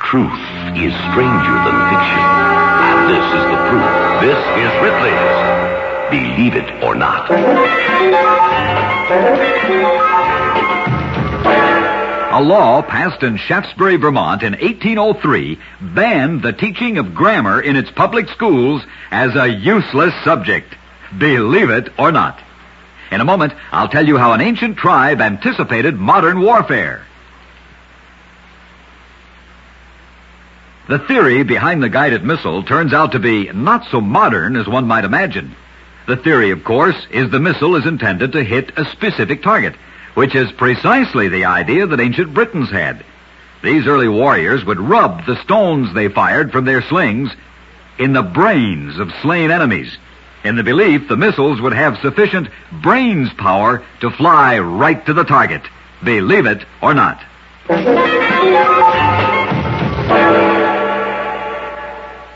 Truth is stranger than fiction. And this is the proof. This is Ripley's Believe It or Not. A law passed in Shaftesbury, Vermont in 1803 banned the teaching of grammar in its public schools as a useless subject. Believe it or not. In a moment, I'll tell you how an ancient tribe anticipated modern warfare. The theory behind the guided missile turns out to be not so modern as one might imagine. The theory, of course, is the missile is intended to hit a specific target, which is precisely the idea that ancient Britons had. These early warriors would rub the stones they fired from their slings in the brains of slain enemies, in the belief the missiles would have sufficient brains power to fly right to the target. Believe it or not.